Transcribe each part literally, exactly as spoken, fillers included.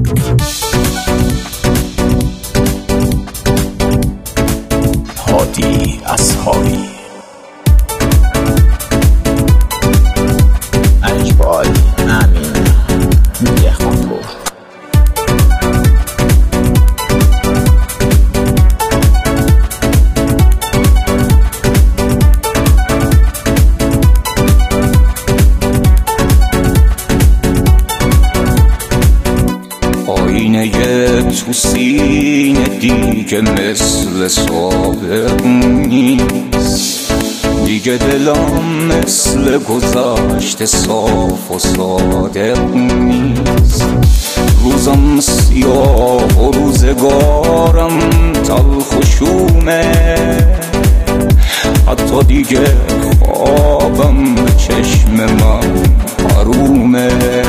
هادی اصحابی اجبال امین دهخانپور. آینه تو سینه دیگه مثل سابق نیست، دیگه دلم مثل گذشته صاف و صادق نیست. روزم سیاه و روزگارم تلخ و شومه، حتی دیگه خوابم به چشم من حرومه.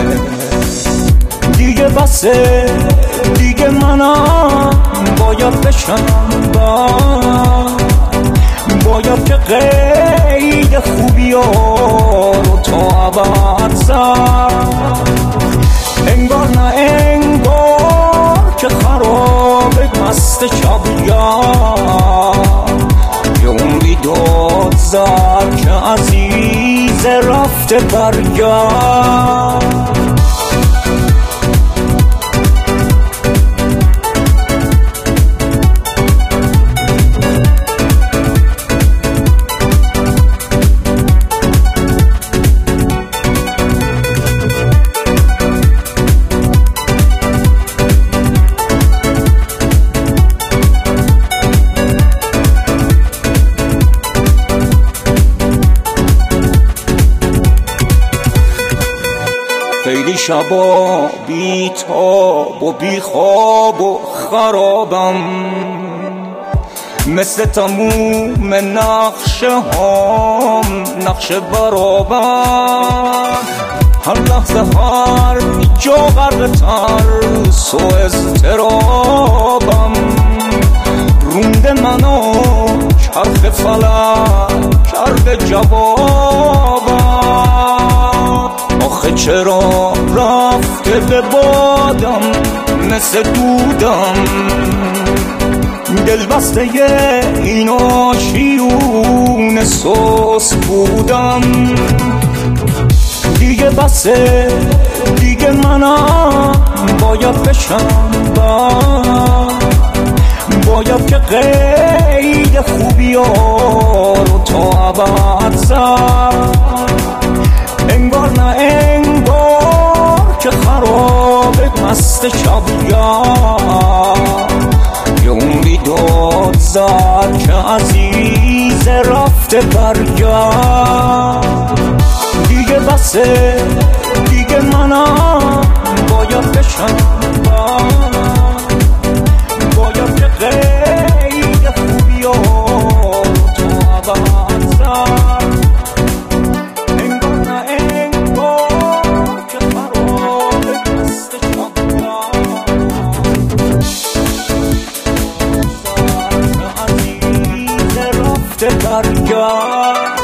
دیگه بسه دیگه منم باید بشم با باید که قید خوبی ها رو تا عبد زد. انگار نه انگار که خراب مست شبیار یه اون بیداد زد که عزیز رفته برگرد. خیلی شبا بی تاب و بی خواب و خرابم، مثل تموم نقشه هام نقشه برابم. هر لحظه هر جا غرق ترس و اضطرابم، رونده منو چرخ فلک کرده جوابم. آخه چرا رفته به بادم مثل دودم، دل بسته این آشیون سوس بودم. دیگه بسه دیگه منم باید بشم با باید که قید خوبی ها رو تا عبد زد. انگار نه انگار که خراب مست شبیار یه اون بیداد زد که عزیز رفته برگرد. دیگه بسه دیگه منم باید بشم با باید که قید خوبی ها تو عبد زد. انگار نه انگار که خراب مست شبیار عزیز رفته برگرد.